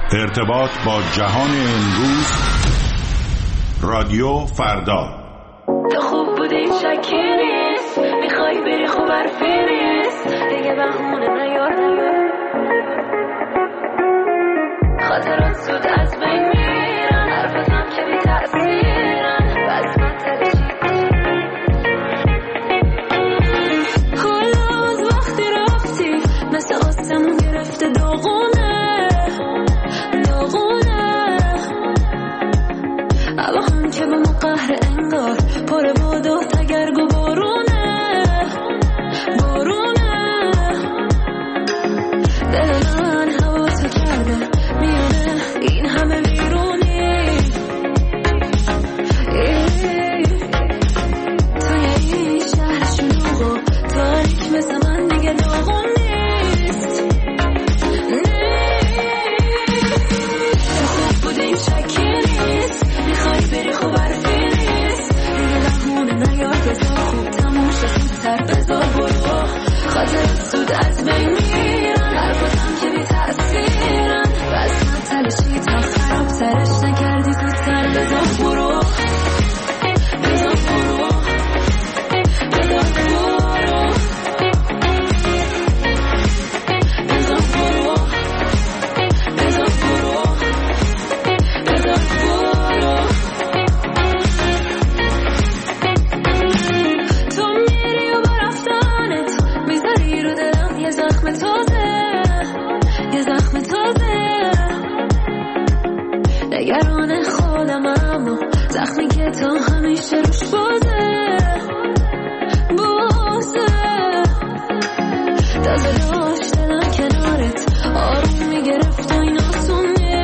ارتباط با جهان امروز. رادیو فردا. تو خوب بودی شکی نیست، میخوای بری خوب حرفی نیست، دیگه بهونه نیار، خاطرات زود از بین میرن، حرفتم که بی تأثیرن، بس من تلشی حالا از وقتی رفتی مثل آسمون گرفته داغونه هوا هم که به ما قهر انگار پر باد و تگرگ و بارونه دل من هوا تو کرده میونه این همه بیرونی، توی این شهر شلوغ و تاریک مثل من دیگه داغون نیست. تو خوب بودی شکی نیست، میخوای بری خوب حرفی نیست، دیگه بهونه نیار، بذار خوب تموم شه زودتر، بذار برو، خاطرات زود از بین میرن، حرفتم که بی تأثیرن، بس من تلشی تا خراب ترش نکردی زودتر، بذار برو نگران خودم، اما زخمی که تا همیشه روش بازه تازه داشتنم کنارت آروم میگرفت و این آسون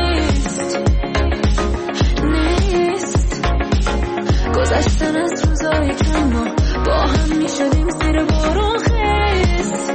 نیست گذشتن از روزای کم ما با هم میشدیم زیر بارون خیست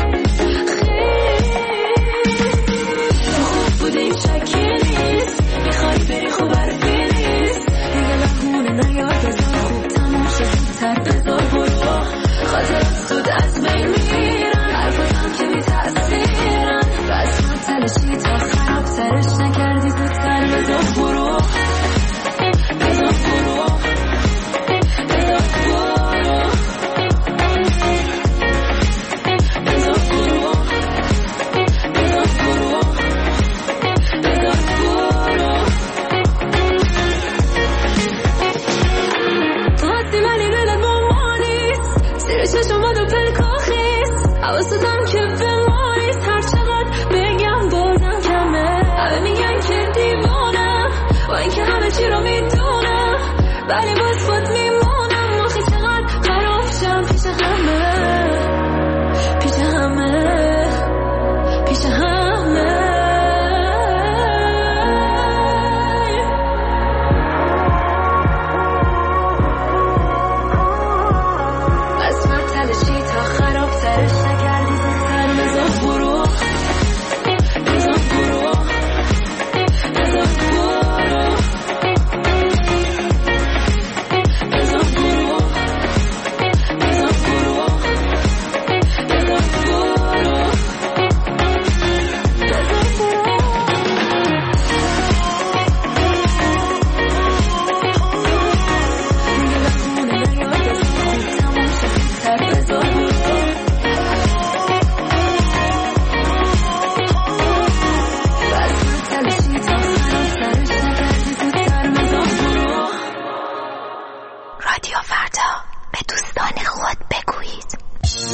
تو خوب بودیم شکی نیست، میخوای بری خوب حرفی نیست، دیگه بهونه نیار، بذار خوب تموم شه زودتر، بذار برو، خاطرات زود از بین میرن، حرفتم که بی تأثیرن، بس من تلشی تا خراب ترش نکردی زودتر، بذار برو حواستم که به مایست، هر چقدر بگم بازم کمه، همه میگن که دیوانم و این که همه چی رو میدونم، ولی باز خود میمونم، آخه چقدر خراب شم پیش همه بس من تلشی تا خراب ترش نکردی زودتر، بذار برو رادیو فردا، به دوستان خود بگویید.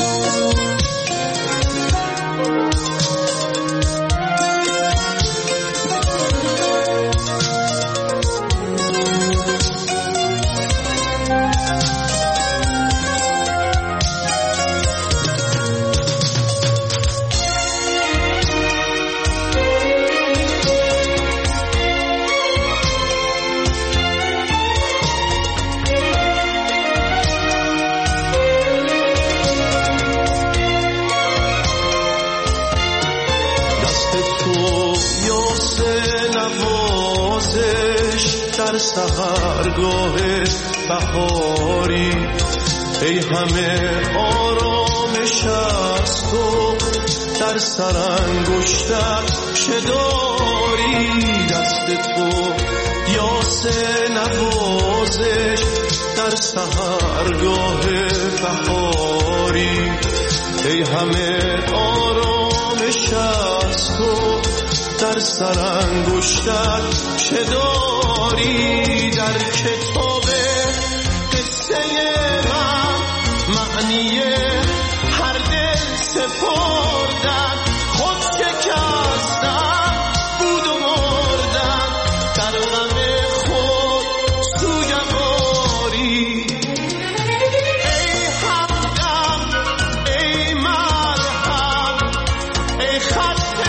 در سحرگاه بهاری ای همه آرامش از تو در سرانگشتت چه داری دست تو یاس نوازش در سحرگاه بهاری. ای همه آرامش از تو در سرانگشتت چه داری؟ در کتاب قصه من معنی هر دل سپردن، خود شکستن بود و مردن، در غم خود سوگواری. ای همدم ای مرهم ای خط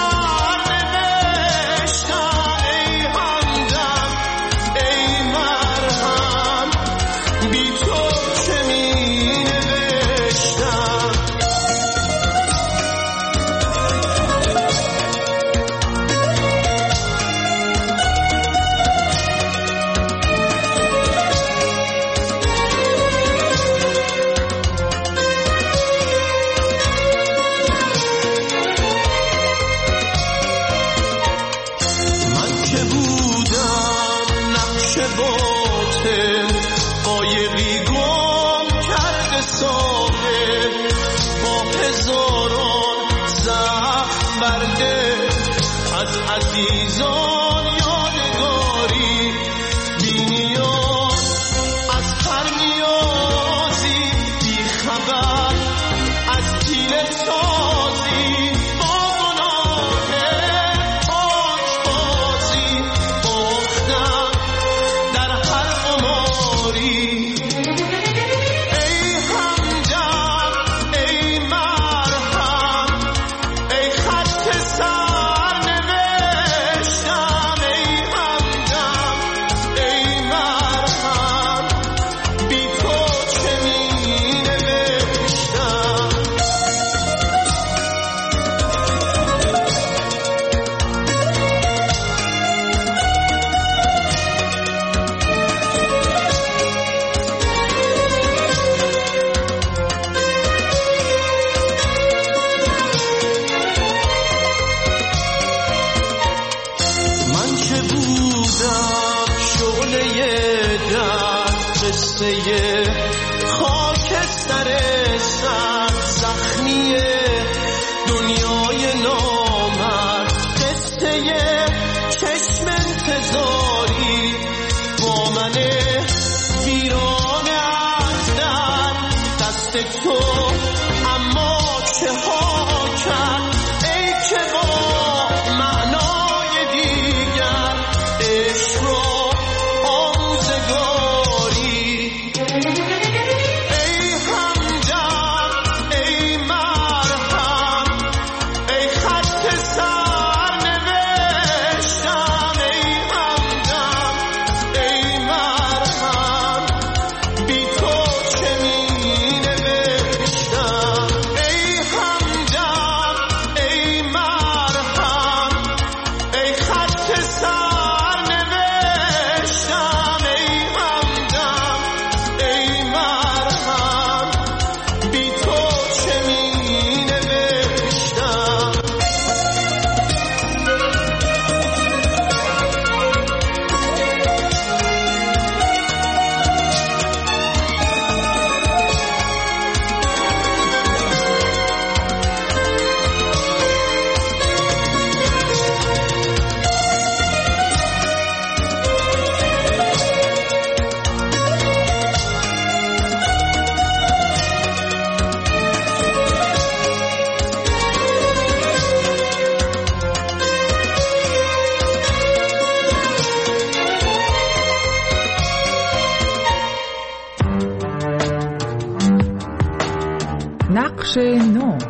سرنوشتم، ای همدم ای مرهم بی تو چه می نوشتم. من که بودم نقش باطل، قایقی گم کرده ساحل، با هزاران زخم برده از عزیزان یادگاری. بی نیاز از هر نیازی، بی خبر از حیله سازی، با گناه پاکبازی باختم در هر قماری. ای همدم ای مرهم ای خط سرنوشتم، ای همدم ای مرهم بی تو چه می نوشتم. من که بودم شعله در قصه خاکستر سر زخمی دنیای نامرد، قصه چشم انتظاری با من ویرانه از در دست تو. اما چه ها کرد ای که با معنای دیگر عشق را آموزگاری. ای همدم ای مرهم ای خط سرنوشتم، ای همدم ای مرهم بی تو چه می نوشتم. ای همدم ای مرهم ای خط سرنوشتم، ای همدم ای مرهم بی تو چه می نوشتم. نقش نو.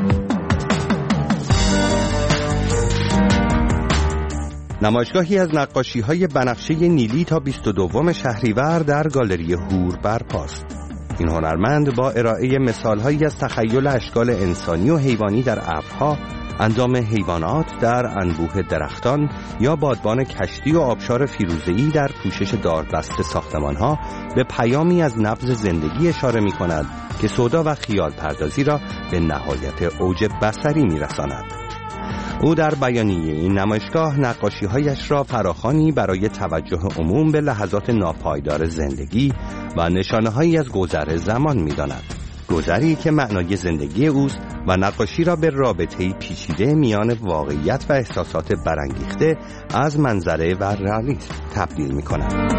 نمایشگاهی از نقاشی‌های بنفشه نیلی تا 22 شهریور در گالری هور برپاست. این هنرمند با ارائه مثال‌هایی از تخیل اشکال انسانی و حیوانی در ابرها، اندام حیوانات در انبوه درختان یا بادبان کشتی و آبشار فیروزه‌ای در پوشش داربست ساختمان‌ها به پیامی از نبض زندگی اشاره می‌کند که سودا و خیال پردازی را به نهایت اوج بصری می‌رساند. او در بیانیه این نمایشگاه نقاشی‌هایش را فراخوانی برای توجه عموم به لحظات ناپایدار زندگی و نشانه‌هایی از گذر زمان می‌داند. گذری که معنای زندگی اوست و نقاشی را به رابطه‌ای پیچیده میان واقعیت و احساسات برانگیخته از منظره و رئالیسم تبدیل می‌کند.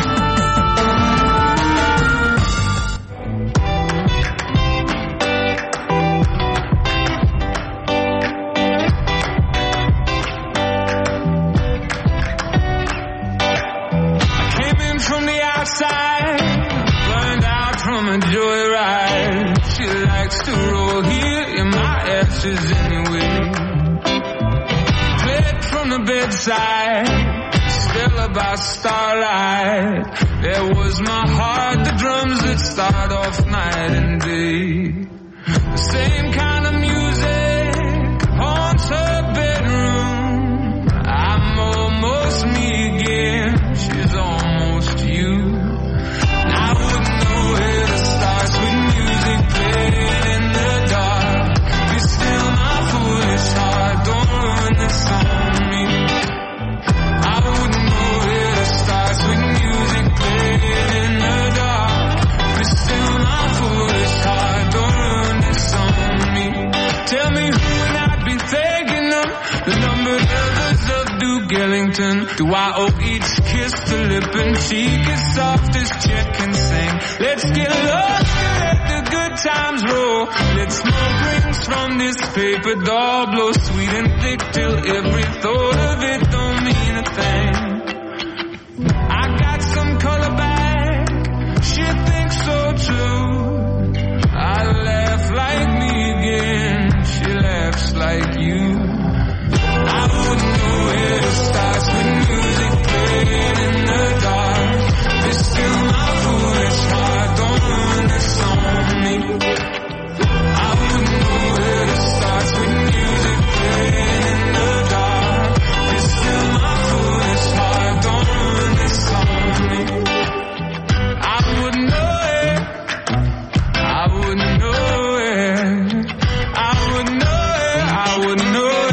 Still about starlight, there was my heart, the drums that start off night and day. The same kind of music haunts her bedroom. I'm almost me again, she's almost you. I wouldn't know where to start, sweet music playing in the dark. Be still my foolish heart, don't ruin this song. Do I owe each kiss to lip and cheek as soft as check and sing? Let's get lost and let the good times roll. Let smoke rings from this paper doll blow sweet and thick till every thought of it don't mean a thing. I got some color back, she thinks so too. I laugh like me again, she laughs like you. I wouldn't know where to start with music playing in the dark. It's still my foolish heart, don't ruin this on me. I wouldn't know where to start with music playing in the dark. It's still my foolish heart, don't ruin this on me. I wouldn't know it, I wouldn't know it, I wouldn't know it, I wouldn't know it.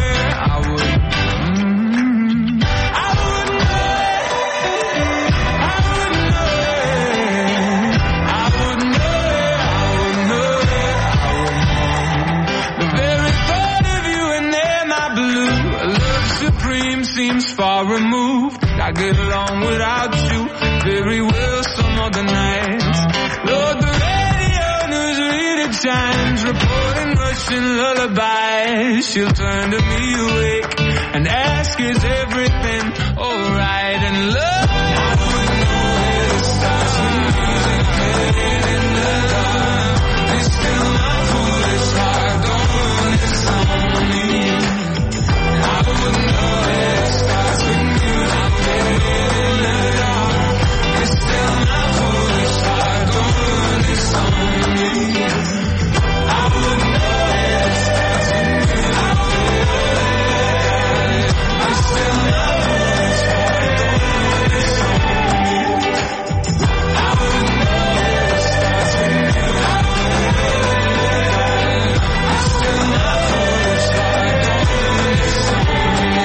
Far removed, I get along without you very well some other nights. Lord, the radio news reader chimes, reporting Russian lullabies. She'll turn to me awake and ask, is everything alright? And love, I wouldn't know where to start when music playing in the dark. It's still my foolish heart, don't ruin this on me. I wouldn't know where to start when music playing in the dark. It's still my foolish heart, don't ruin this on me. I wouldn't know where to start when music playing. It's still my foolish heart, don't ruin this on me. I wouldn't know where to start when music playing. It's still my foolish heart, don't ruin this on me.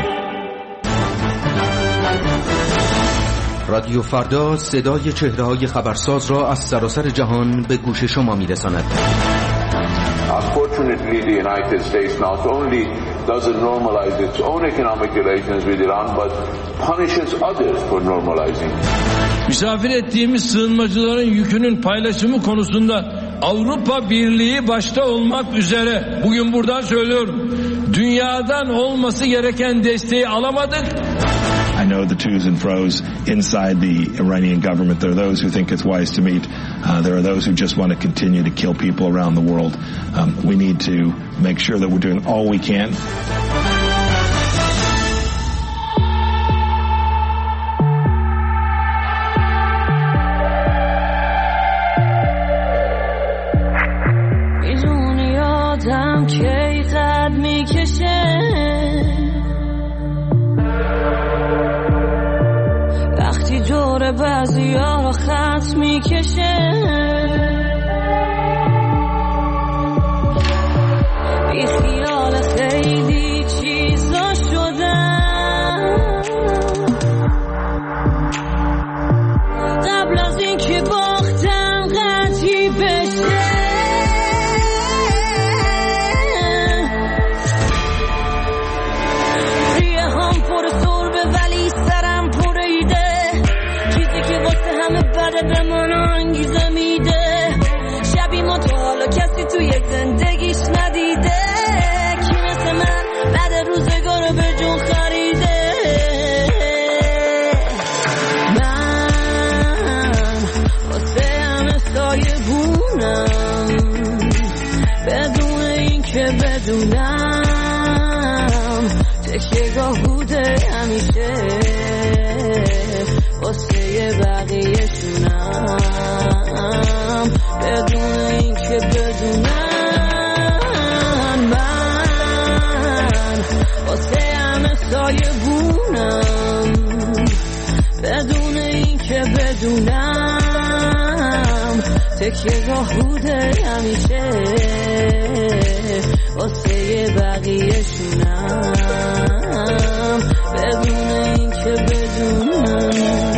رادیو فردا صدای چهره‌های خبرساز را از سراسر جهان به گوش شما می‌رساند. Unfortunately, the United States not only doesn't normalize its own economic relations with Iran, but punishes others for normalizing. Misafir ettiğimiz sığınmacıların yükünün paylaşımı konusunda Avrupa Birliği başta olmak üzere bugün buradan söylüyorum. Dünyadan olması gereken desteği alamadık. I know the to's and fro's inside the Iranian government. There are those who think it's wise to meet. There are those who just want to continue to kill people around the world. We need to make sure that we're doing all we can. میدونی آدم کی قد میکشه وقتی دور بعضیا رو خط میکشه بی خیال خیلی چی تکیه‌گاه بوده همیشه واسه بقیه‌شونم بدون این که بدونم من واسه همه سایه بونم بدون این که بدونم تکیه‌گاه بوده همیشه واسه بقیه‌شونم بدون این که بدونم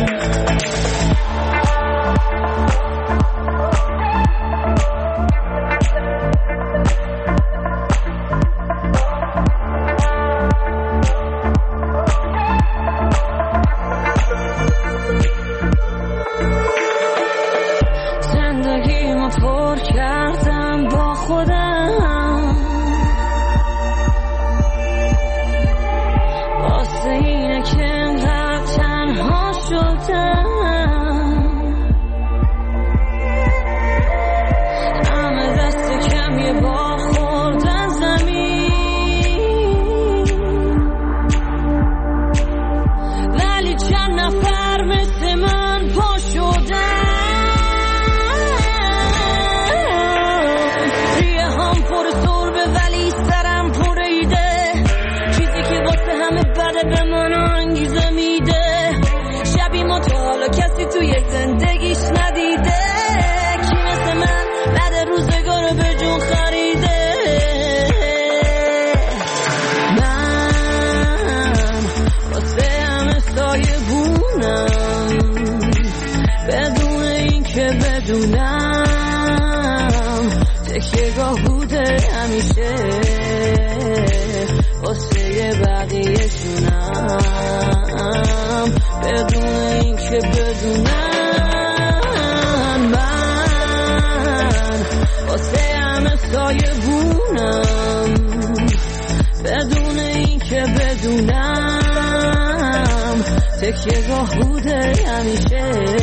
تکیه‌گاه بوده همیشه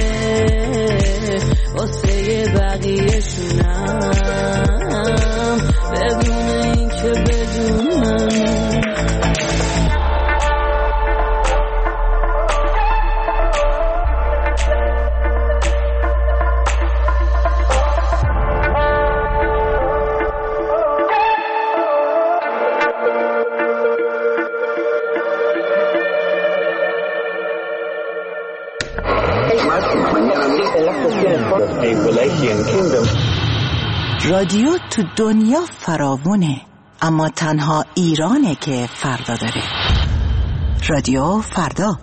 واسه بقیه‌شونم بدون این که بدونم رادیو تو دنیا فراوونه، اما تنها ایرانه که فردا داره. رادیو فردا.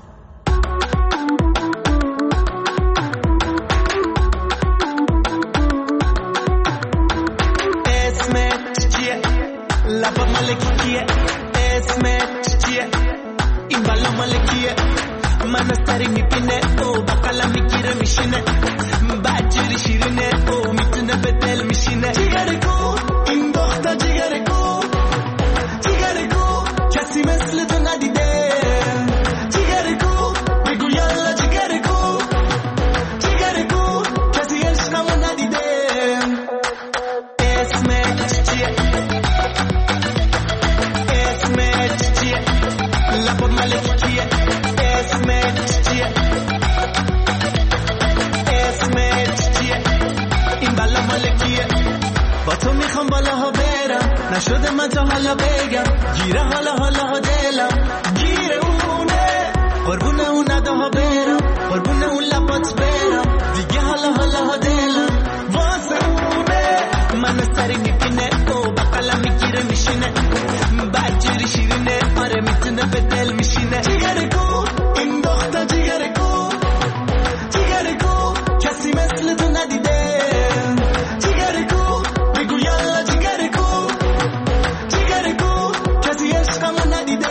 اسمت چیه؟ لبا ملکیه. اسمت چیه؟ این بالا ملکیه. من استری میبینه او با قلم میگیره میشینه بچری شیرینه او میتونه به دل میشینه جیگرگو این دختر جیگرگو جیگرگو کسی مثل تو ندیده جیگرگو بگو یالا جیگرگو جیگرگو کسی عشقمو ندیده اسمت چیه اسمت چیه لبا ملکیه اسمت چیه اسمت چیه این بالا مالکیه با تو میخوام بالاها برم نشده من تا حالا بگم گیره حالا دلم گیره اونه قربونه اون نداها برم قربونه اون لبات برم دیگه حالا دلم واسه اونه من سری میبینه او با قلم میگیره میشینه بچری شیرینه آره میتونه به دل میشینه جیگرگو این دختر جیگرگو جیگرگو کسی مثل تو ندیده جیگرگو بگو یالا جیگرگو جیگرگو کسی عشقمو ندیده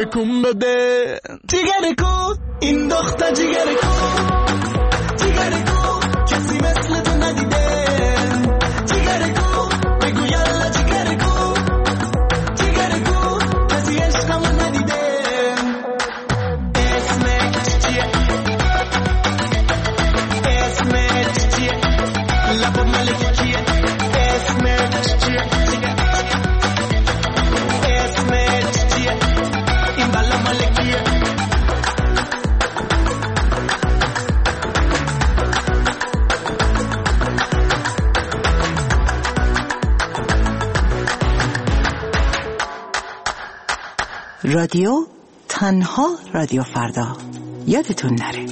تکون بده. جیگر کو این دختر جیگر کو، جیگر کو کسی مثل تو ندیده. جیگر کو بگو یالا جیگر کو، جیگر کو کسی عشقمو ندیده. اسمت چیه؟ اسمت چیه؟ لب ملکی کیه؟ اسمت چیه؟ اسمت چیه؟ این بالا ملکیه. رادیو تنها رادیو فردا، یادتون نره.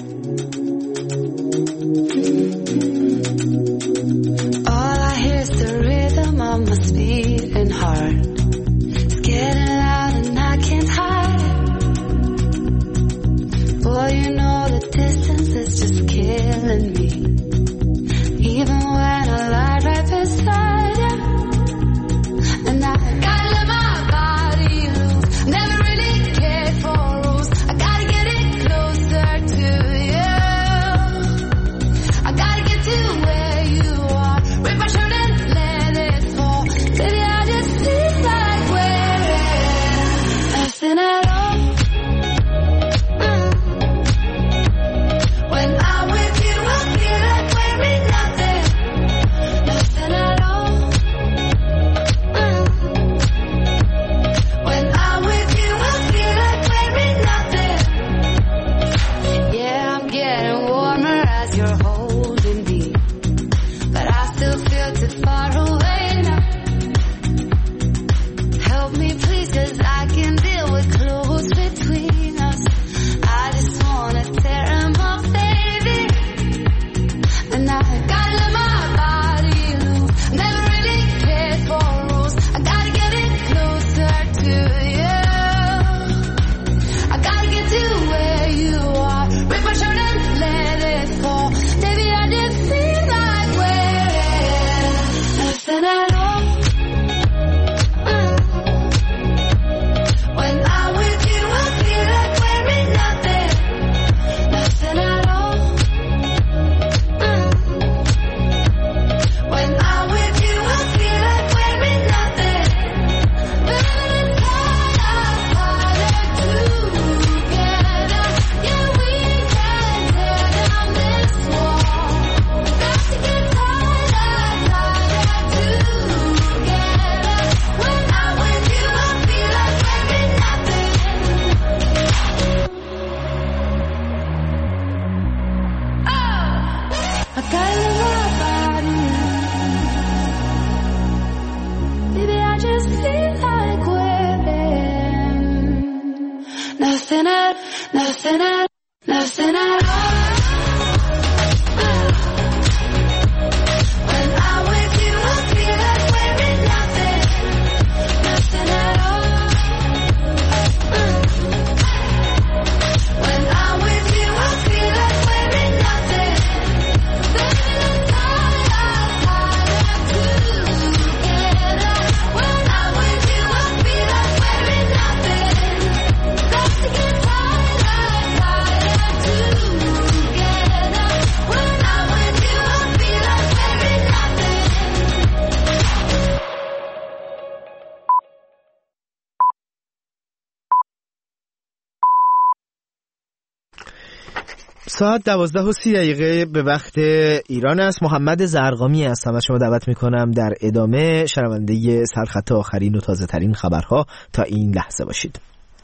All I hear is the rhythm of my beating heart. It's getting loud and I can't hide it. Boy, you know the distance is just killing me. Even when I lie right beside you, and I gotta let my body loose. Never really cared for rules. I gotta get it closer to you. I gotta get to where you are. Rip my shirt and let it fall. Baby, I just feel like wearing nothing at all. When I'm with you, I feel like wearing nothing. Nothing at all. When I'm with you, I feel like wearing nothing. Yeah, I'm getting warmer as you're holding me, but I still feel too far away now. Help me please, 'cause I can deal with clothes between us. I just wanna tear 'em off, baby. And I gotta let my body loose. Never really cared for rules. I gotta get it closer to you. I gotta get to where you are. Rip my shirt and let it fall. Baby, I just feel like wearing nothing at all. When I'm with you, I feel like wearing nothing. Nothing at all. When I'm with you, I feel like wearing nothing. Better tighter together. Yeah, we can tear down this wall. Got to get tighter together. When I'm with you, I feel like wearing nothing. I gotta let my body. Baby, I just feel like wearing nothing at all. When I'm with you, I feel like wearing nothing. Nothing at all. When I'm with you, I feel like wearing nothing. Better tighter together. When I'm with you, I feel like wearing nothing. Got to get tighter together. When I'm with you, I feel like wearing nothing. ساعت 12:30 به وقت ایران است. محمد زرقامی هستم و شما دعوت میکنم در ادامه شنونده سرخط آخرین و تازه ترین خبرها تا این لحظه باشید.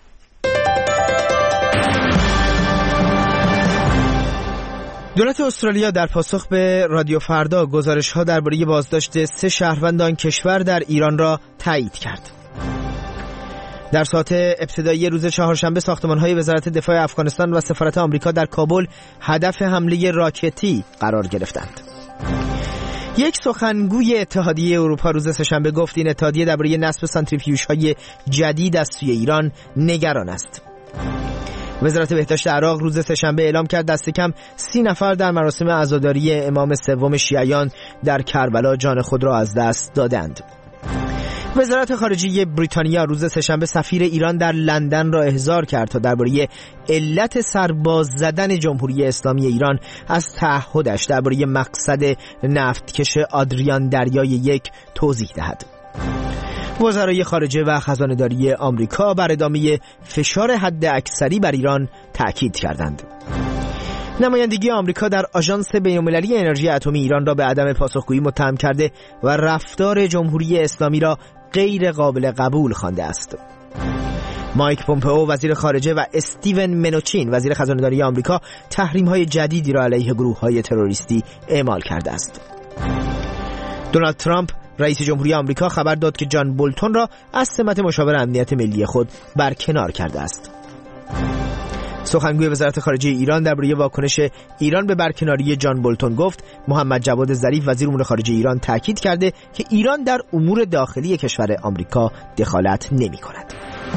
دولت استرالیا در پاسخ به رادیو فردا گزارش‌ها درباره بازداشت 3 شهروند آن کشور در ایران را تایید کرد. در ساعت ابتدایی روز چهارشنبه ساختمان‌های وزارت دفاع افغانستان و سفارت آمریکا در کابل هدف حمله راکتی قرار گرفتند. یک سخنگوی اتحادیه اروپا روز سه‌شنبه گفت این اتحادیه درباره نصب سانتریفیوژهای جدید از سوی ایران نگران است. وزارت بهداشت عراق روز سه‌شنبه اعلام کرد دست کم 30 نفر در مراسم عزاداری امام سوم شیعیان در کربلا جان خود را از دست دادند. وزارت خارجه بریتانیا روز سه‌شنبه سفیر ایران در لندن را احضار کرد تا درباره علت سرباز زدن جمهوری اسلامی ایران از تعهدش درباره مقصد نفتکش آدریان دریای 1 توضیح دهد. وزرای خارجه و خزانه‌داری آمریکا بر ادامه فشار حداکثری بر ایران تأکید کردند. نمایندگی آمریکا در آژانس بین‌المللی انرژی اتمی ایران را به عدم پاسخگویی متهم کرده و رفتار جمهوری اسلامی را غیر قابل قبول خوانده است. مایک پومپئو وزیر خارجه و استیون منوچین وزیر خزانه‌داری آمریکا تحریم‌های جدیدی را علیه گروه‌های تروریستی اعمال کرده است. دونالد ترامپ رئیس جمهوری آمریکا خبر داد که جان بولتون را از سمت مشاور امنیت ملی خود برکنار کرده است. سخنگوی وزارت خارجه ایران درباره واکنش ایران به برکناری جان بولتون گفت محمد جواد ظریف وزیر امور خارجه ایران تاکید کرده که ایران در امور داخلی کشور آمریکا دخالت نمی‌کند.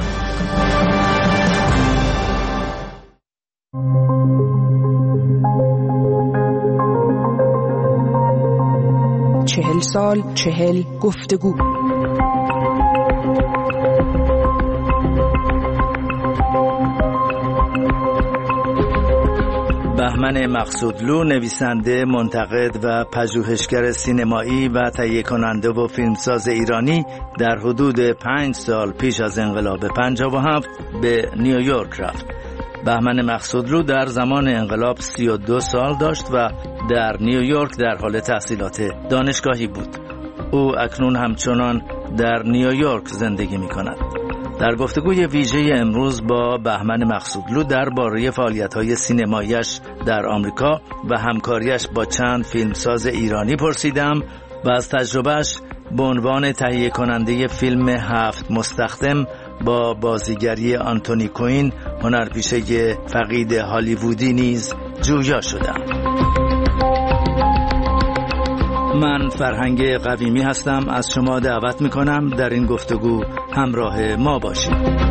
چهل سال 40 گفتگو. بهمن مقصودلو نویسنده، منتقد و پژوهشگر سینمایی و تهیه کننده و فیلمساز ایرانی در حدود 5 سال پیش از انقلاب 57 به نیویورک رفت. بهمن مقصودلو در زمان انقلاب 32 سال داشت و در نیویورک در حال تحصیلات دانشگاهی بود. او اکنون همچنان در نیویورک زندگی می کند. در گفتگوی ویژه امروز با بهمن مقصودلو درباره فعالیت‌های سینمایی‌اش در آمریکا و همکاریش با چند فیلمساز ایرانی پرسیدم و از تجربهش به عنوان تهیه کننده فیلم 7 مستخدم با بازیگری آنتونی کوین، هنرپیشه فقید هالیوودی نیز جویا شدم. من فرهنگ قویمی هستم. از شما دعوت میکنم در این گفتگو همراه ما باشید.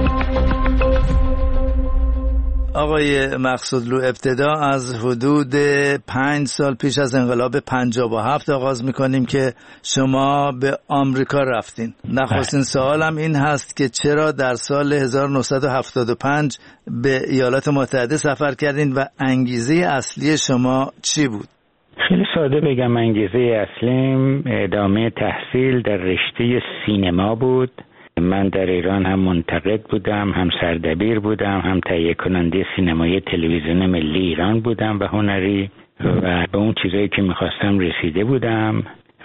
آقای مقصودلو، ابتدا از حدود 5 سال پیش از انقلاب 57 آغاز میکنیم که شما به آمریکا رفتین. نخستین سوالم این هست که چرا در سال 1975 به ایالات متحده سفر کردین و انگیزه اصلی شما چی بود؟ خیلی ساده بگم، انگیزه اصلیم ادامه تحصیل در رشته سینما بود. من در ایران هم منتقد بودم، هم سردبیر بودم، هم تهیه کننده سینمایی تلویزیون ملی ایران بودم و هنری و به اون چیزایی که میخواستم رسیده بودم،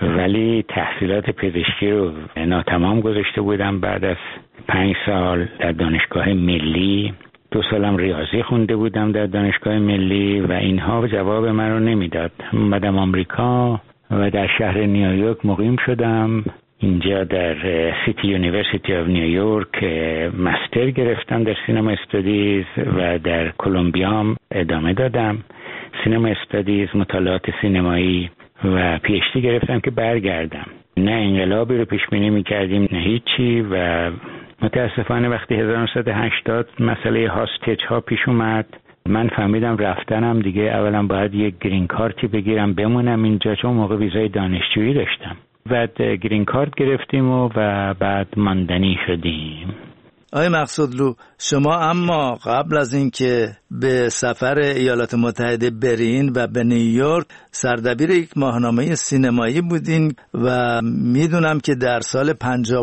ولی تحصیلات پزشکی رو ناتمام گذاشته بودم. بعد از 5 سال در دانشگاه ملی، 2 سالم ریاضی خونده بودم در دانشگاه ملی و اینها جواب من رو نمیداد. اومدم آمریکا و در شهر نیویورک مقیم شدم. اینجا در سیتی یونیورسیتی آف نیویورک مستر گرفتم در سینما استادیز و در کلمبیا ادامه دادم سینما استادیز، مطالعات سینمایی و پی اچ دی گرفتم که برگردم. نه انقلابی رو پیش بینی می‌کردیم نه هیچی و متاسفانه وقتی 1980 مسئله هاستیج ها پیش اومد، من فهمیدم رفتنم دیگه اولا باید یک گرین کارتی بگیرم بمونم اینجا، چون موقع ویزای دانشجویی داشتم. بعد گرین کارت گرفتیم و بعد ماندنی شدیم. آقای مقصودلو، شما اما قبل از اینکه به سفر ایالات متحده برین و به نیویورک سردبیر یک ماهنامه سینمایی بودین و میدونم که در سال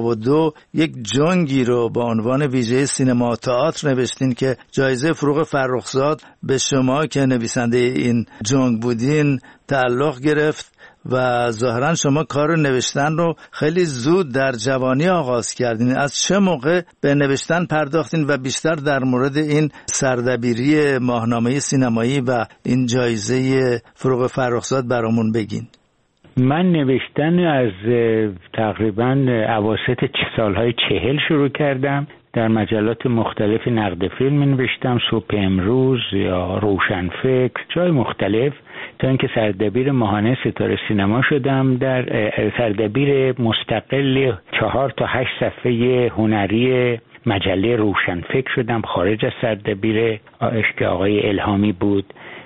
52 یک جنگی رو با عنوان ویژه سینما و تئاتر نوشتین که جایزه فروغ فرخزاد به شما که نویسنده این جنگ بودین تعلق گرفت و ظاهرا شما کار نوشتن رو خیلی زود در جوانی آغاز کردین. از چه موقع به نوشتن پرداختین و بیشتر در مورد این سردبیری ماهنامه سینمایی و این جایزه فروغ فرخزاد برامون بگین؟ من نوشتن از تقریبا اواسط سالهای 40 شروع کردم. در مجلات مختلف نقد فیلم نوشتم، صبح امروز یا روشنفکر، جای مختلف، تا اینکه سردبیر ماهانه ستاره سینما شدم. در سردبیر مستقل 4 تا 8 صفحه هنری مجله روشنفکر شدم، خارج از سردبیر که آقای الهامی بود.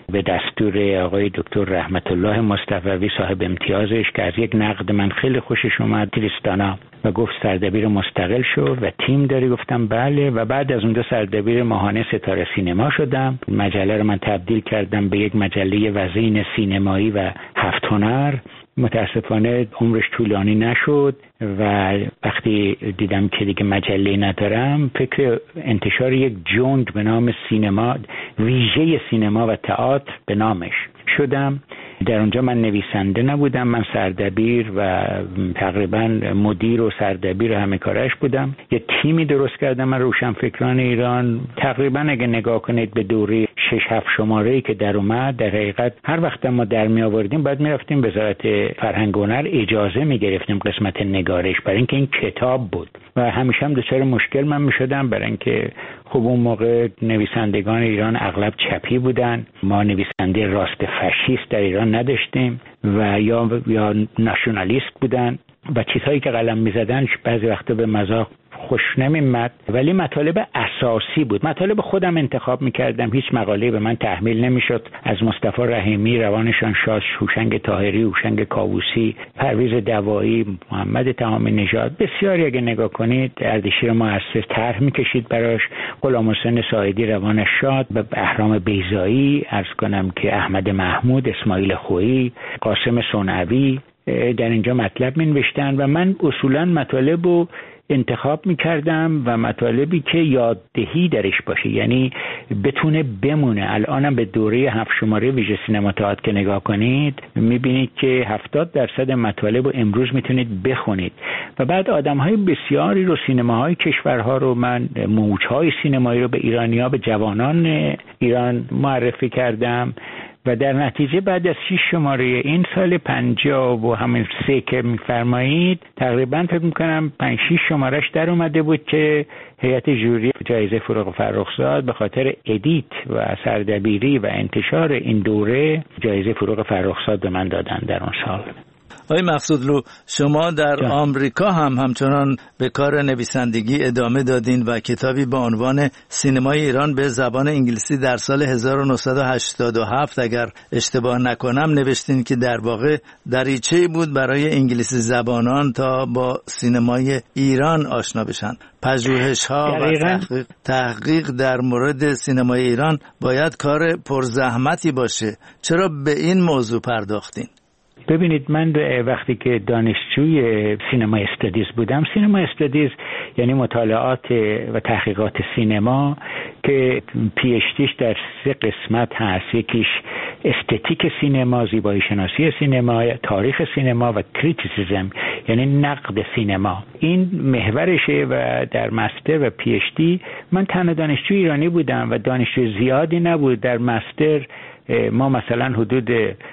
به دستور آقای دکتر رحمت الله مصطفی صاحب امتیازش که از یک نقد من خیلی خوشش اومد تریستانا و گفت سردبیر مستقل شو و تیم داری. گفتم بله و بعد از اونجا سردبیر ماهانه ستاره سینما شدم. مجله رو من تبدیل کردم به یک مجله وزین سینمایی و 7 هنر. متاسفانه عمرش طولانی نشد و وقتی دیدم که دیگه مجله ندارم فکر انتشار یک جنگ به نام سینما، ویژه سینما و تئاتر به نامش شدم. در اونجا من نویسنده نبودم، من سردبیر و تقریبا مدیر و سردبیر و همه کارش بودم. یه تیمی درست کردم من، روشنفکران ایران. تقریبا اگه نگاه کنید به دوره 6-7 شماره‌ای که در اومد، در حقیقت هر وقت ما در می آوردیم بعد می رفتیم وزارت فرهنگ و هنر اجازه می گرفتیم قسمت نگارش، برای اینکه این کتاب بود و همیشه هم دچار مشکل من می شدم، برای اینکه خب اون موقع نویسندگان ایران اغلب چپی بودن. ما نویسنده راست فاشیست در ایران نداشتیم و یا ناسیونالیست بودن و چیزهایی که قلم می‌زدن بعضی وقتا به مذاق خوش نمی‌آمد، ولی مطالب اساسی بود. مطالب خودم انتخاب می‌کردم، هیچ مقاله‌ای به من تحمیل نمی‌شد. از مصطفی رحیمی، روانشان شاد، هوشنگ طاهری، هوشنگ کاووسی، پرویز دوایی، محمد تمامی نژاد، بسیاری اگه نگاه کنید اردشیر مؤسس طرح می‌کشید براش، غلام حسین ساعدی روانش شاد، به بهرام بیضایی، عرض کنم که احمد محمود، اسماعیل خویی، قاسم صنعوی در اینجا مطلب می‌نوشتن و من اصولاً مطالب رو انتخاب می‌کردم و مطالبی که یاددهی درش باشه، یعنی بتونه بمونه. الانم به دوره 7 شماره ویژه سینما تئاتر که نگاه کنید می‌بینید که 70% مطالب رو امروز میتونید بخونید و بعد آدم‌های بسیاری رو، سینماهای کشورها رو، من موج‌های سینمایی رو به ایرانی‌ها، به جوانان ایران معرفی کردم و در نتیجه بعد از 6 شماره این سال 50 و همین 3 که می‌فرمایید تقریبا فکر می‌کنم 5-6 شمارهش در اومده بود که هیئت ژوری جایزه فروغ فرخزاد به خاطر ادیت و سردبیری و انتشار این دوره جایزه فروغ فرخزاد به من دادن در اون سال. آقای مقصودلو، شما در آمریکا هم همچنان به کار نویسندگی ادامه دادین و کتابی با عنوان سینمای ایران به زبان انگلیسی در سال 1987 اگر اشتباه نکنم نوشتین که در واقع دریچه‌ای بود برای انگلیسی زبانان تا با سینمای ایران آشنا بشن. پژوهش‌ها و تحقیق در مورد سینمای ایران باید کار پرزحمتی باشه. چرا به این موضوع پرداختین؟ ببینید، من وقتی که دانشجوی سینما استادیز بودم، سینما استادیز یعنی مطالعات و تحقیقات سینما که پی‌اچ‌دیش در 3 قسمت هست. یکیش استتیک سینما، زیبایی شناسی سینما، تاریخ سینما و کریتیسیزم یعنی نقد سینما. این محورشه و در مستر و پی‌اچ‌دی من تنها دانشجوی ایرانی بودم و دانشجوی زیادی نبود. در مستر ما مثلا حدود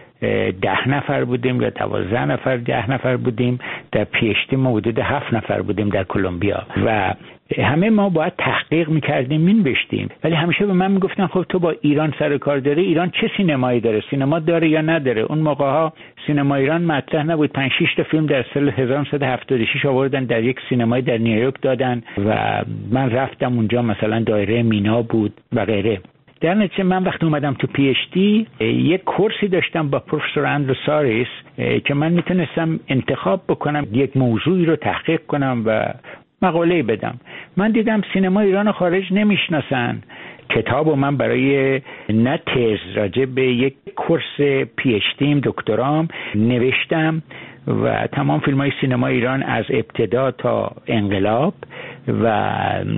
10 نفر بودیم یا 12 نفر، 10 نفر بودیم. در پی‌اچ‌دی ما حدود 7 نفر بودیم در کلمبیا و همه ما باید تحقیق میکردیم، مینوشتیم. ولی همیشه به من میگفتن خب تو با ایران سر کار داری، ایران چه سینمایی داره، سینما داره یا نداره. اون موقع ها سینما ایران مطرح نبود. 5-6 تا فیلم در سال 1976 آوردن، در یک سینمای در نیویورک دادن و من رفتم اونجا، مثلا دایره مینا بود و غیره. در نتیجه من وقتی اومدم تو پی‌اچ‌دی یک کورسی داشتم با پروفسور اندرو ساریس که من میتونستم انتخاب بکنم یک موضوعی رو تحقیق کنم و مقاله بدم. من دیدم سینما ایران خارج نمیشناسن. کتابو من برای نه تز راجع به یک کورس پی‌اچ‌دیم دکترام نوشتم و تمام فیلم‌های سینما ایران از ابتدا تا انقلاب و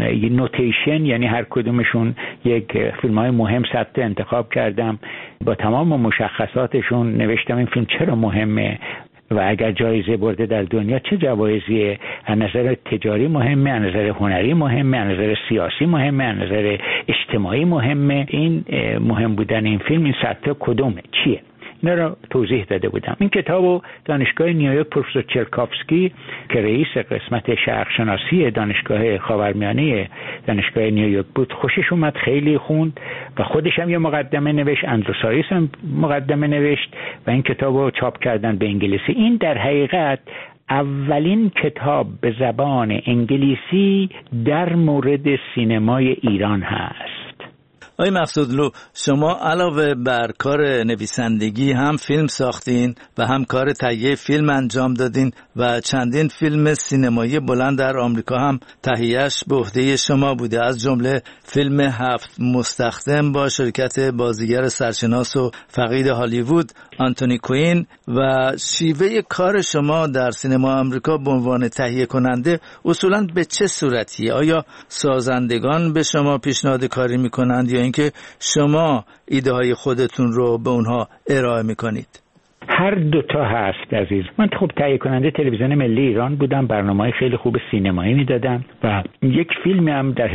نوتیشن یعنی هر کدومشون یک فیلم‌های مهم ست انتخاب کردم، با تمام مشخصاتشون نوشتم این فیلم چرا مهمه و اگر جایزه برده در دنیا چه جوایزیه، از نظر تجاری مهمه، از نظر هنری مهمه، از نظر سیاسی مهمه، از نظر اجتماعی مهمه. این مهم بودن این فیلم این سطح کدومه، چیه؟ اینا رو توضیح داده بودم. این کتابو دانشگاه نیویورک پروفسور چرکافسکی که رئیس قسمت شرق شناسی دانشگاه خاورمیانه دانشگاه نیویورک بود خوشش اومد، خیلی خوند و خودش هم یه مقدمه نوشت، اندروسایس هم مقدمه نوشت و این کتابو چاپ کردن به انگلیسی. این در حقیقت اولین کتاب به زبان انگلیسی در مورد سینمای ایران هست. آقای مقصودلو، شما علاوه بر کار نویسندگی هم فیلم ساختین و هم کار تهیه فیلم انجام دادین و چندین فیلم سینمایی بلند در آمریکا هم تهیهش به عهده شما بوده، از جمله فیلم 7 مستخدم با شرکت بازیگر سرشناس و فقید هالیوود آنتونی کوین. و شیوه کار شما در سینما آمریکا به عنوان تهیه کننده اصولاً به چه صورتیه؟ آیا سازندگان به شما پیشنهاد کاری میکنند یا اینکه شما ایده های خودتون رو به اونها ارائه میکنید؟ هر دوتا هست عزیز. من خب تهیه کننده تلویزیون ملی ایران بودم، برنامه‌های خیلی خوب سینمایی میدادم و یک فیلمی هم در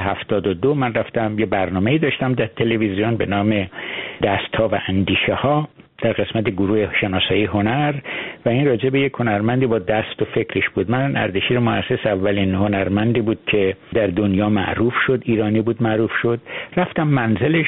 1972 من رفتم یه برنامه‌ای داشتم در تلویزیون به نام دست‌ها و اندیشه‌ها در قسمت گروه شناسایی هنر و این راجع به یک هنرمندی با دست و فکرش بود. من اردشیر مؤسس اولین هنرمندی بود که در دنیا معروف شد، ایرانی بود معروف شد. رفتم منزلش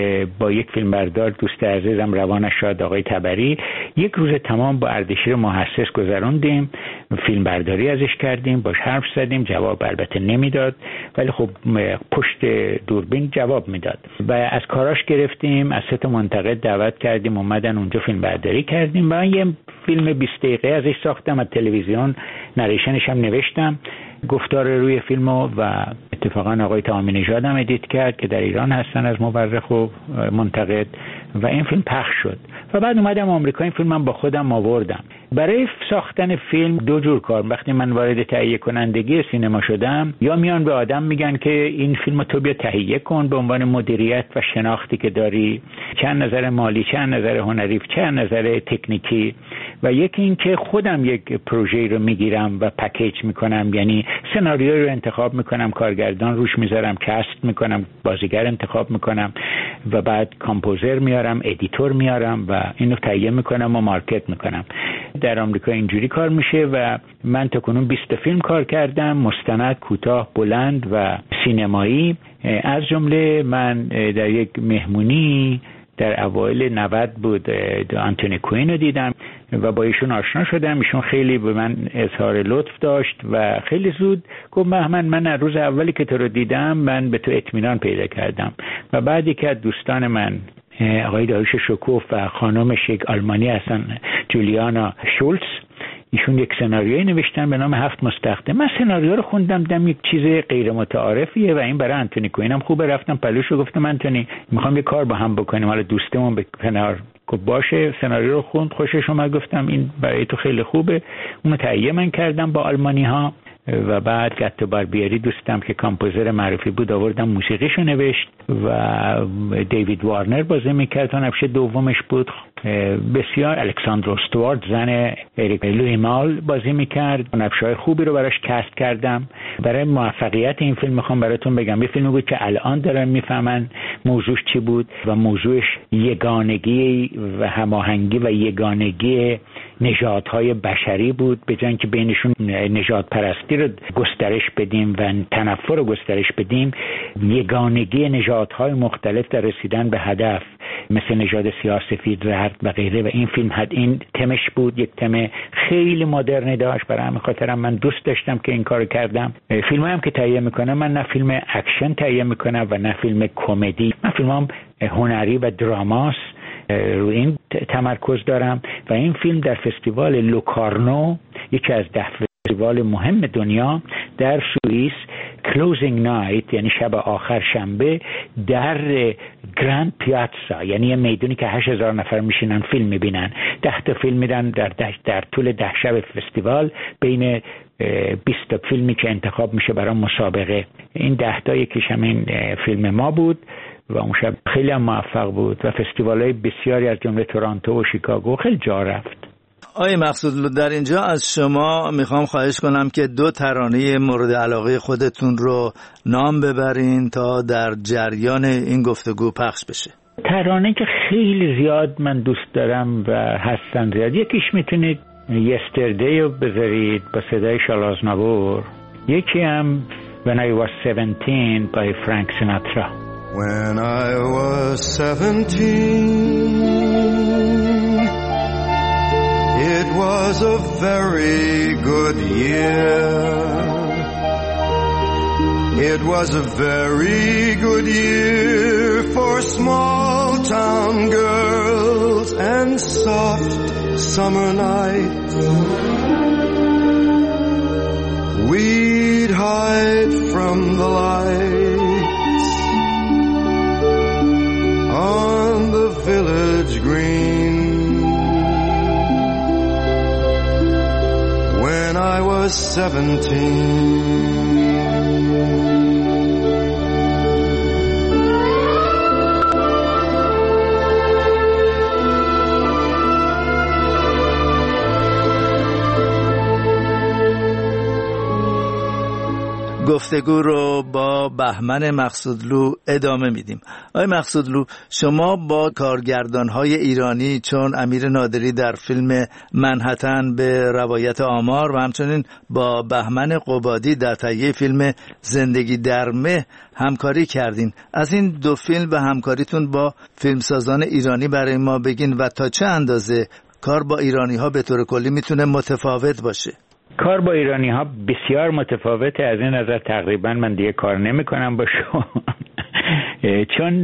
با یک فیلمبردار دوست عزیزم روانش شاد آقای تبری، یک روز تمام با اردشیر مؤسس گذروندیم، فیلمبرداری ازش کردیم، باش حرف زدیم، جواب البته نمیداد ولی خب پشت دوربین جواب میداد و از کاراش گرفتیم، از ست منتقد دعوت کردیم اومدن اونجا فیلم برداری کردیم و من یه فیلم 20 دقیقه ازش ساختم، از تلویزیون نریشنش هم نوشتم، گفتار روی فیلمو و اتفاقا آقای تمامی نژاد هم ادیت کرد که در ایران هستن از مورخ و منتقد و این فیلم پخش شد و بعد اومدم آمریکا این فیلمم با خودم آوردم. برای ساختن فیلم دو جور کار، وقتی من وارد تهیه کنندگی سینما شدم یا میان به آدم میگن که این فیلمو تو بیا تهیه کن به عنوان مدیریت و شناختی که داری، چه نظر مالی، چه نظر هنری، چه نظر تکنیکی، و یکی این که خودم یک پروژه رو میگیرم و پکیج میکنم، یعنی سناریو رو انتخاب میکنم، کارگردان روش میذارم، کست میکنم، بازیگر انتخاب میکنم و بعد کامپوزر میارم، ادیتور میارم و اینو تهیه میکنم و مارکت میکنم. در آمریکا اینجوری کار میشه و من تا کنون 20 فیلم کار کردم، مستند، کوتاه، بلند و سینمایی. از جمله من در یک مهمونی در اوایل 90 بود آنتونی کوین رو دیدم و با ایشون آشنا شدم. ایشون خیلی به من اظهار لطف داشت و خیلی زود گفت من از روز اولی که تو رو دیدم من به تو اطمینان پیدا کردم. و بعد که از دوستان من آقای داریوش شکوف و خانمش یک آلمانی هستن جولیانا شولز، ایشون یک سناریویی نوشتن به نام 7 مستخدم. من سناریو رو خوندم دیدم یک چیز غیر متعارفیه و این برای آنتونی کوینم خوبه. رفتم پلوش و گفتم آنتونی میخوام یه کار با هم بکنیم، حالا دوستمون به کنار. گفت باشه. سناریو رو خوند، خوشش اومد، گفتم این برای تو خیلی خوبه. اونو تهیه من کردم با آلمانی ها و بعد گاتو باربیری دوستم که کامپوزر معروفی بود آوردم موسیقیشو نوشت و دیوید وارنر بازی میکرد و نقش دومش بود بسیار الکساندر استوارت زن اریک لویمال بازی میکرد. نقش‌های خوبی رو براش کست کردم. برای موفقیت این فیلم میخوام براتون بگم یه فیلمی بود که الان دارن میفهمن موضوعش چی بود و موضوعش یگانگی و هماهنگی و یگانگی نژادهای بشری بود، به جای اینکه بینشون نژاد پرستی رو گسترش بدیم و تنفر رو گسترش بدیم، یگانگی نژادهای مختلف در رسیدن به هدف مثل نژاد سیاه، سفید، زرد و غیره. و این فیلم این تمش بود، یک تم خیلی مدرنی داشت. برای همین خاطرم من دوست داشتم که این کارو کردم. فیلم هم که تهیه میکنم من نه فیلم اکشن تهیه میکنم و نه فیلم کمدی، من فیلمام هنری و دراماست، روی این تمرکز دارم. و این فیلم در فستیوال لوکارنو، یکی از 10 فستیوال مهم دنیا در سوئیس، کلوزینگ نایت یعنی شب آخر شنبه در گراند پیاتزا، یعنی یه میدونی که 8000 نفر میشینن فیلم میبینن، 10 تا فیلم میدن در طول 10 شب فستیوال، بین 20 تا فیلمی که انتخاب میشه برای مسابقه. این 10 تا یکیش همین فیلم ما بود و اون شب خیلی هم موفق بود و فستیوال‌های بسیاری از جمله تورنتو و شیکاگو خیلی جا رفت. آقای مقصود، در اینجا از شما میخوام خواهش کنم که 2 ترانه مورد علاقه خودتون رو نام ببرین تا در جریان این گفتگو پخش بشه. ترانه که خیلی زیاد من دوست دارم و هستن زیاد، یکیش میتونید یستردی رو بذارید با صدای شالازنابور، یکی هم When I Was 17 by Frank Sinatra. When I was 17, it was a very good year. It was a very good year for small town girls and soft summer nights. We'd hide from the lights on the village green. When I was 17. گفتگو رو با بهمن مقصودلو ادامه میدیم. آقای مقصودلو، شما با کارگردان‌های ایرانی چون امیر نادری در فیلم منهتن به روایت آمار و همچنین با بهمن قبادی در تهیه فیلم زندگی در مه همکاری کردین. از این دو فیلم و همکاریتون با فیلمسازان ایرانی برای ما بگین و تا چه اندازه کار با ایرانی‌ها به طور کلی میتونه متفاوت باشه؟ کار با ایرانی ها بسیار متفاوته. از این نظر تقریبا من دیگه کار نمی کنم با شما چون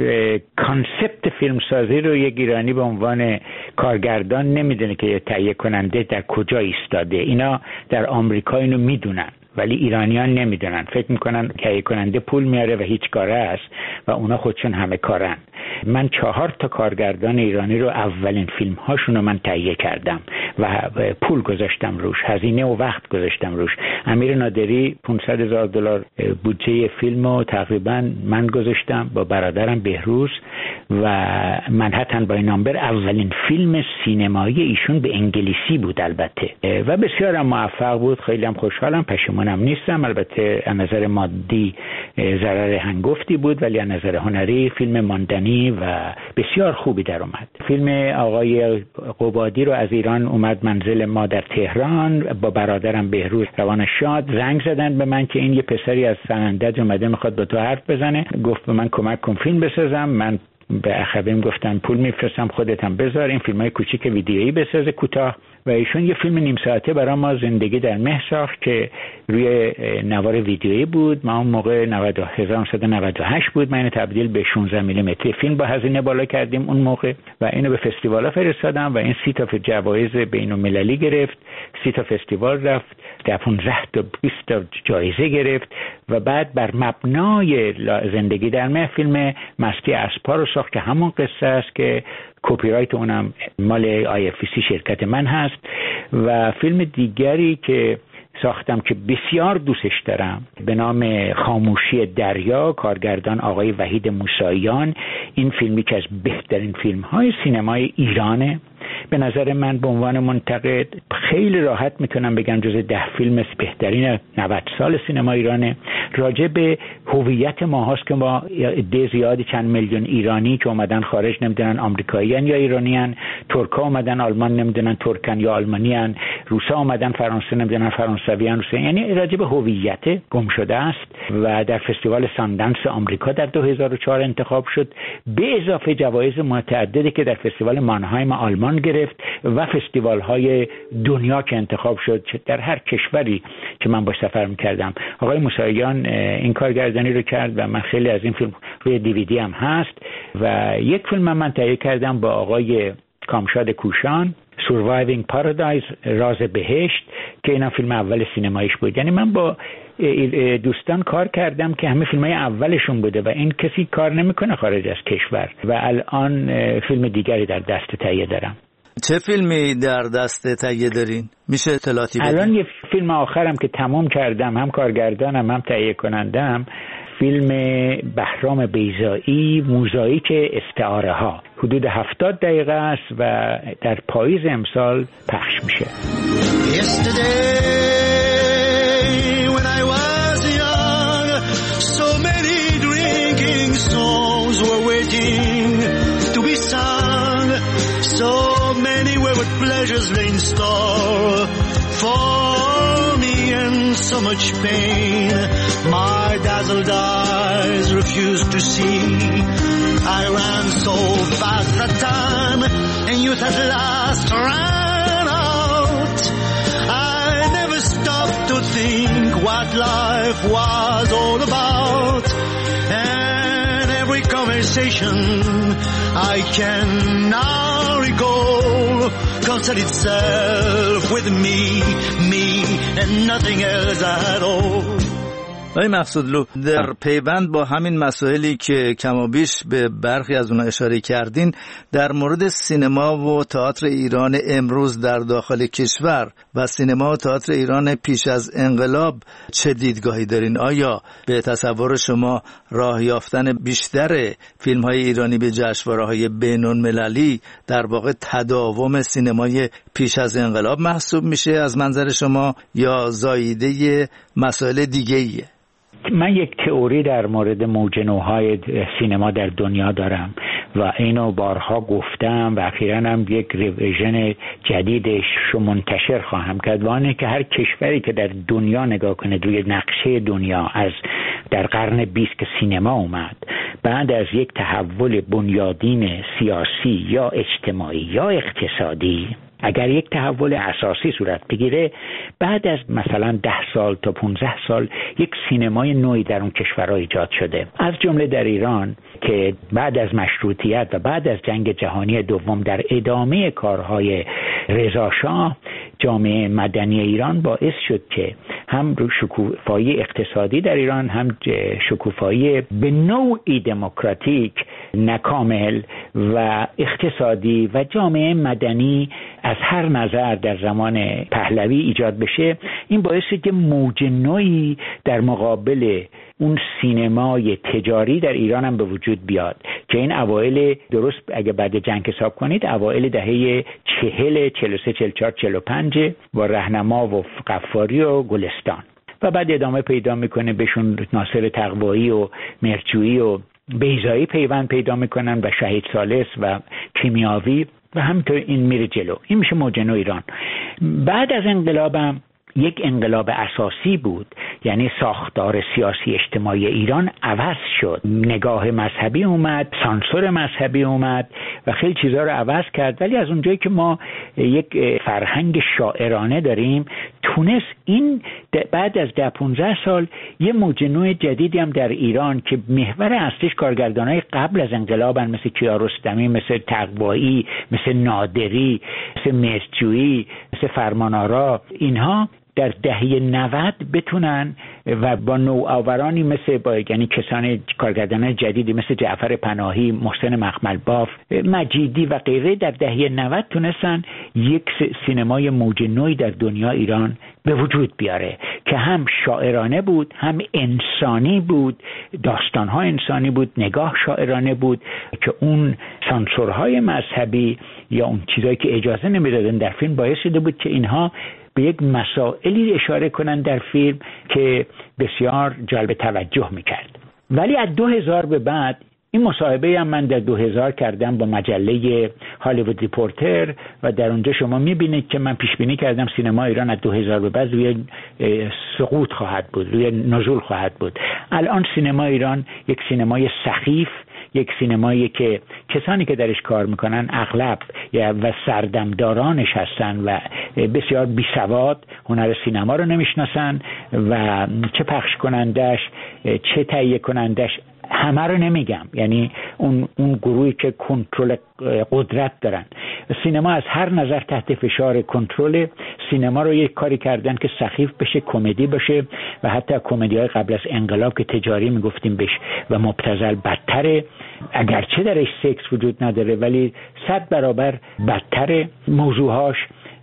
کانسپت فیلمسازی رو یک ایرانی به عنوان کارگردان نمیدونه که تهیه کننده در کجا ایستاده. اینا در آمریکا اینو میدونن ولی ایرانیان نمیدونن. فکر میکنن تهیه کننده پول میاره و هیچ کاره است و اونا خودشون همه کارن. من 4 کارگردان ایرانی رو اولین فیلم هاشون رو من تهیه کردم و پول گذاشتم روش، هزینه و وقت گذاشتم روش. امیر نادری $500,000 بودجه فیلم رو تقریبا من گذاشتم با برادرم بهروز و منهتن بای نامبر اولین فیلم سینمایی ایشون به انگلیسی بود البته و بسیار هم موفق بود. خیلی هم خوشحالم، پشیمونم نیستم. البته از نظر مادی ضرر هنگفتی بود ولی از نظر هنری فیلم ماندنی و بسیار خوبی در اومد. فیلم آقای قبادی رو از ایران اومد منزل ما در تهران با برادرم بهروز روان شاد. زنگ زدن به من که این یه پسری از سنندج اومده میخواد با تو حرف بزنه. گفت به من کمک کن فیلم بسازم. من به اخویم گفتم پول میفرستم خودت هم بذار این فیلمای کوچیک ویدیویی بسازه کوتاه و ایشون یه فیلم نیم ساعته برای ما زندگی در مه ساخت که روی نوار ویدیویی بود. ما اون موقع 1998 بود. من اینو تبدیل به 16 میلیمتری فیلم با هزینه بالا کردیم اون موقع و اینو به فستیوالا فرستادم و این 30 تا جوایز بین‌المللی گرفت. 30 تا فستیوال رفت، 15 تا 20 تا جایزه گرفت و بعد بر مبنای زندگی در مه فیلم مستی اسپا رو ساخت که همون قصه است که کپی رایت اونم مال IFC شرکت من هست. و فیلم دیگری که ساختم که بسیار دوستش دارم به نام خاموشی دریا، کارگردان آقای وحید موسیان. این فیلمی که از بهترین فیلم‌های سینمای ایرانه. به نظر من به عنوان منتقد خیلی راحت میتونم بگم جز 10 فیلم بهترین 90 سال سینما ایرانه. راجع به هویت ما هاست که ما عده زیادی چند میلیون ایرانی که اومدن خارج نمیدونن آمریکاییان یا ایرانیان، ترکا اومدن آلمان نمیدونن ترکن یا آلمانیان، روسا اومدن فرانسه نمیدونن فرانسویان روسا، یعنی راجع به هویت گم شده است و در فستیوال ساندنس آمریکا در 2004 انتخاب شد به اضافه جوایز متعددی که در فستیوال مانهایم آلمان گرفت و فستیوال های دنیا که انتخاب شد در هر کشوری که من باش سفر میکردم. آقای موسیان این کارگردانی رو کرد و من خیلی از این فیلم روی DVD هم هست و یک فیلم من تهیه کردم با آقای کامشاد کوشان، Surviving Paradise، راز بهشت، که اینا فیلم اول سینماییش بود. یعنی من با دوستان کار کردم که همه فیلمای اولشون بوده و این کسی کار نمیکنه خارج از کشور و الان فیلم دیگری در دست تهیه دارم. چه فیلمی در دست تهیه دارین؟ میشه اطلاعاتی بدین؟ الان یه فیلم آخرم که تمام کردم، هم کارگردانم هم تهیه کنندم، فیلم بهرام بیضایی، موزاییک استعاره ها، حدود 70 دقیقه است و در پاییز امسال پخش میشه. Pleasures lay in store for me and so much pain my dazzled eyes refused to see. I ran so fast that time and youth at last ran out. I never stopped to think what life was all about, and every conversation I can now recall concerned itself with me and nothing else at all. آقای مقصودلو، در پیوند با همین مسائلی که کمابیش به برخی از اونها اشاره کردین، در مورد سینما و تئاتر ایران امروز در داخل کشور و سینما و تئاتر ایران پیش از انقلاب چه دیدگاهی دارین؟ آیا به تصور شما راه یافتن بیشتر فیلم‌های ایرانی به جشنواره‌های بین‌المللی در واقع تداوم سینمای پیش از انقلاب محسوب میشه از منظر شما، یا زاییده مسائل دیگه‌ایه؟ من یک تئوری در مورد موج نوهای سینما در دنیا دارم و اینو بارها گفتم و اخیراً هم یک ریویژن جدیدش رو منتشر خواهم کرد، و آنه که هر کشوری که در دنیا نگاه کنه روی نقشه دنیا از در قرن 20 که سینما اومد، بعد از یک تحول بنیادین سیاسی یا اجتماعی یا اقتصادی، اگر یک تحول اساسی صورت بگیره، بعد از مثلا 10 سال تا 15 سال یک سینمای نوعی در اون کشورها ایجاد شده، از جمله در ایران که بعد از مشروطیت و بعد از جنگ جهانی دوم در ادامه کارهای رضا شاه، جامعه مدنی ایران باعث شد که هم شکوفایی اقتصادی در ایران، هم شکوفایی به نوعی دموکراتیک ناکامل و اقتصادی و جامعه مدنی از هر نظر در زمان پهلوی ایجاد بشه. این باعث شد که موج نوعی در مقابل اون سینمای تجاری در ایران هم به وجود بیاد که این اوایل، درست اگه بعد جنگ حساب کنید، اوایل دهه 40 43 44 45 با رهنما و غفاری و گلستان، و بعد ادامه پیدا میکنه بهشون ناصر تقوایی و مرجویی و بیضایی پیوند پیدا میکنن و شهید ثالث و کیمیاوی و همینطور این میره جلو. این میشه موج نو ایران. بعد از انقلابم یک انقلاب اساسی بود، یعنی ساختار سیاسی اجتماعی ایران عوض شد، نگاه مذهبی اومد، سانسور مذهبی اومد و خیلی چیزا رو عوض کرد. ولی از اونجایی که ما یک فرهنگ شاعرانه داریم، تونست این بعد از 10-15 سال یه موج نو جدیدی هم در ایران که محور اصلیش کارگردانای قبل از انقلابن، مثل کیارستمی، مثل تقوایی، مثل نادری، مثل مرجویی، مثل فرمانآرا، اینها در دهه 90 بتونن و با نوآورانی مثل یعنی کسان کارگردان جدیدی مثل جعفر پناهی، محسن مخملباف، مجیدی و غیره در دهه 90 تونستن یک سینمای موج نوعی در دنیا ایران به وجود بیاره که هم شاعرانه بود، هم انسانی بود، داستانها انسانی بود، نگاه شاعرانه بود که اون سانسورهای مذهبی یا اون چیزایی که اجازه نمیدادن در فیلم باعث شده بود که اینها به یک مسائلی اشاره کنن در فیلم که بسیار جلب توجه میکرد. ولی از 2000 به بعد، این مصاحبه هم من در 2000 کردم با مجله هالیوود ریپورتر و در اونجا شما میبینید که من پیش بینی کردم سینما ایران از 2000 به بعد روی سقوط خواهد بود، روی نزول خواهد بود. الان سینما ایران یک سینمای سخیف، یک سینمایی که کسانی که درش کار میکنن اغلب و سردمدارانش هستن و بسیار بیسواد، هنر سینما رو نمیشناسن و چه پخش کنندش چه تهیه کنندش همه رو نمیگم، یعنی اون گروهی که کنترل قدرت دارن. سینما از هر نظر تحت فشار کنترل. سینما رو یک کاری کردن که سخیف بشه، کمدی باشه و حتی کمدی‌های قبل از انقلاب که تجاری میگفتیم بهش و مبتذل بدتره، اگرچه درش سکس وجود نداره ولی 100 برابر بدتره موضوعهاش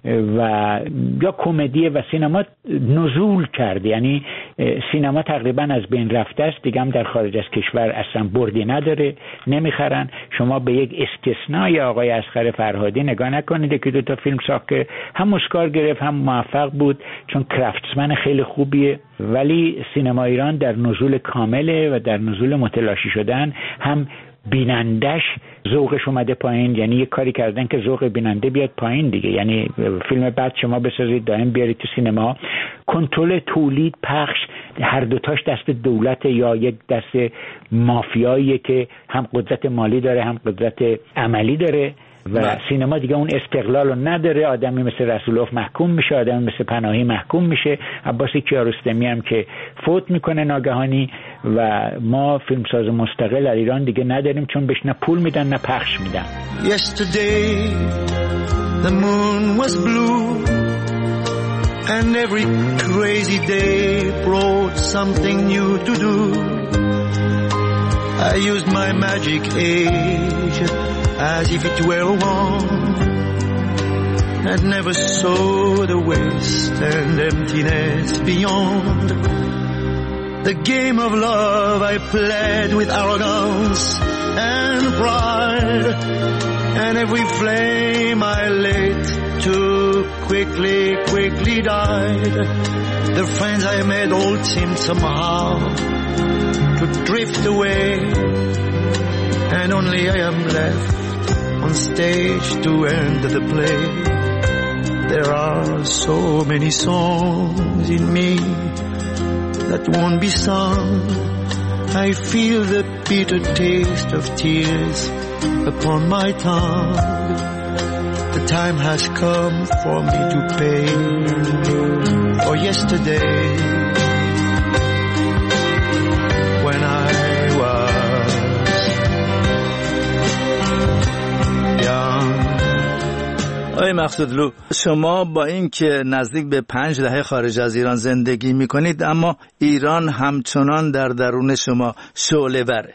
و یا کمدی و سینما نزول کرده، یعنی سینما تقریبا از بین رفته است دیگه، هم در خارج از کشور اصلا بردی نداره، نمیخرن. شما به یک استثنای آقای اصغر فرهادی نگاه نکنید که 2 فیلم ساخت که هم اسکار گرفت هم موفق بود چون کرافتسمن خیلی خوبیه، ولی سینما ایران در نزول کامله و در نزول متلاشی شدن. هم بینندش ذوقش اومده پایین، یعنی یه کاری کردن که ذوق بیننده بیاد پایین دیگه، یعنی فیلم بعد شما بسازید دائم بیارید تو سینما، کنترل تولید پخش هر دوتاش دست دولت یا یک دست مافیاییه که هم قدرت مالی داره هم قدرت عملی داره و سینما دیگه اون استقلال رو نداره. آدمی مثل رسولوف محکوم میشه، آدمی مثل پناهی محکوم میشه، عباس کیارستمی هم که فوت میکنه ناگهانی و ما فیلمساز مستقل در ایران دیگه نداریم چون بهش نه پول میدن نه پخش میدن. Yesterday the moon was blue and every crazy day brought something new to do. I used my magic age as if it were a wand and never saw the waste and emptiness beyond. The game of love I played with arrogance and pride, and every flame I lit too quickly died. The friends I made all seemed somehow to drift away, and only I am left on stage to end the play. There are so many songs in me that won't be sung. I feel the bitter taste of tears upon my tongue. The time has come for me to pay for yesterday when I was young. آقای مقصودلو، شما با این که نزدیک به 5 دهه خارج از ایران زندگی میکنید اما ایران همچنان در درون شما شعله وره.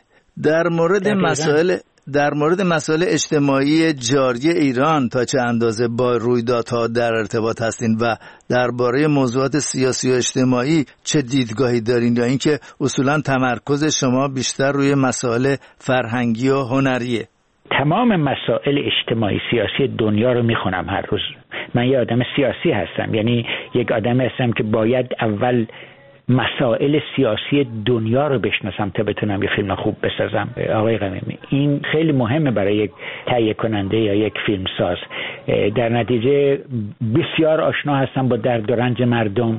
در مورد مسائل اجتماعی جاری ایران تا چه اندازه با رویدادها در ارتباط هستین و درباره موضوعات سیاسی و اجتماعی چه دیدگاهی دارین، یا اینکه اصولا تمرکز شما بیشتر روی مسائل فرهنگی و هنریه؟ تمام مسائل اجتماعی سیاسی دنیا رو میخونم هر روز. من یه آدم سیاسی هستم، یعنی یک آدم هستم که باید اول مسائل سیاسی دنیا رو بشناسم تا بتونم یه فیلم خوب بسازم. آقای غمیمی، این خیلی مهمه برای یک تهیه کننده یا یک فیلمساز. در نتیجه بسیار آشنا هستم با درد و رنج مردم،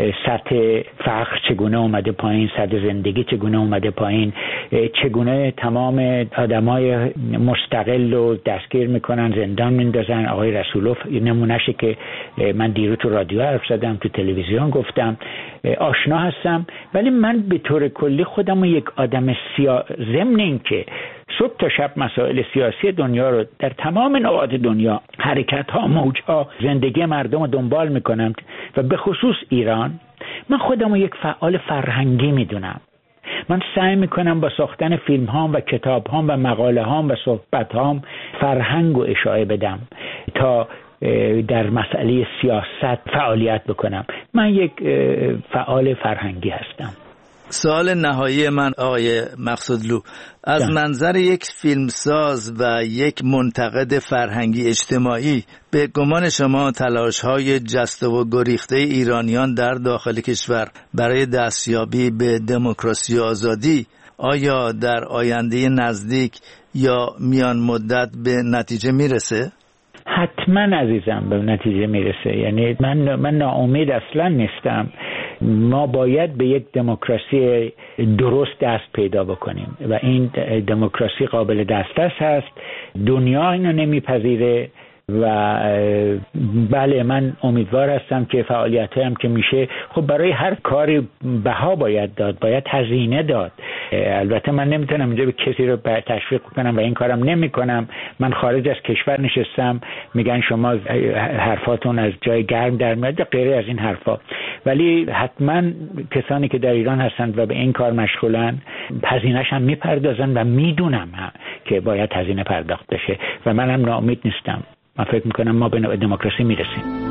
سطح فقر چگونه اومده پایین، سطح زندگی چگونه اومده پایین، چگونه تمام آدمای مستقل رو دستگیر میکنن، زندان میندازن. آقای رسولوف نمونهشه که من دیرو تو رادیو حرف زدم، تو تلویزیون گفتم. آشنا هستم، ولی من به طور کلی خودم یک آدم ضمن این که صبح تا شب مسائل سیاسی دنیا رو در تمام نقاط دنیا، حرکت ها، موج ها، زندگی مردم رو دنبال میکنم و به خصوص ایران. من خودم یک فعال فرهنگی میدونم. من سعی میکنم با ساختن فیلم هام و کتاب هام و مقاله هام و صحبت هام فرهنگ رو اشاعه بدم تا در مسئله سیاست فعالیت بکنم. من یک فعال فرهنگی هستم. سوال نهایی من آقای مقصودلو، از منظر یک فیلمساز و یک منتقد فرهنگی اجتماعی، به گمان شما تلاش‌های جسته و گریخته ایرانیان در داخل کشور برای دستیابی به دموکراسی و آزادی آیا در آینده نزدیک یا میان مدت به نتیجه میرسه؟ حتما عزیزم به نتیجه میرسه. یعنی من ناامید اصلا نیستم. ما باید به یک دموکراسی درست دست پیدا بکنیم و این دموکراسی قابل دسترس هست. دنیا اینو نمیپذیره و بله، من امیدوار هستم که فعالیت‌هام که میشه، خب برای هر کاری بها باید داد، باید هزینه داد. البته من نمیتونم اینجا به کسی رو تشویق کنم و این کارم نمیکنم. من خارج از کشور نشستم، میگن شما حرفاتون از جای گرم در میاد، غیر از این حرفا. ولی حتما کسانی که در ایران هستند و به این کار مشغولن هزینه‌اش هم میپردازن و میدونم که باید هزینه پرداخت بشه و منم ناامید نیستم. من فکر میکنم ما به دموکراسی میرسیم.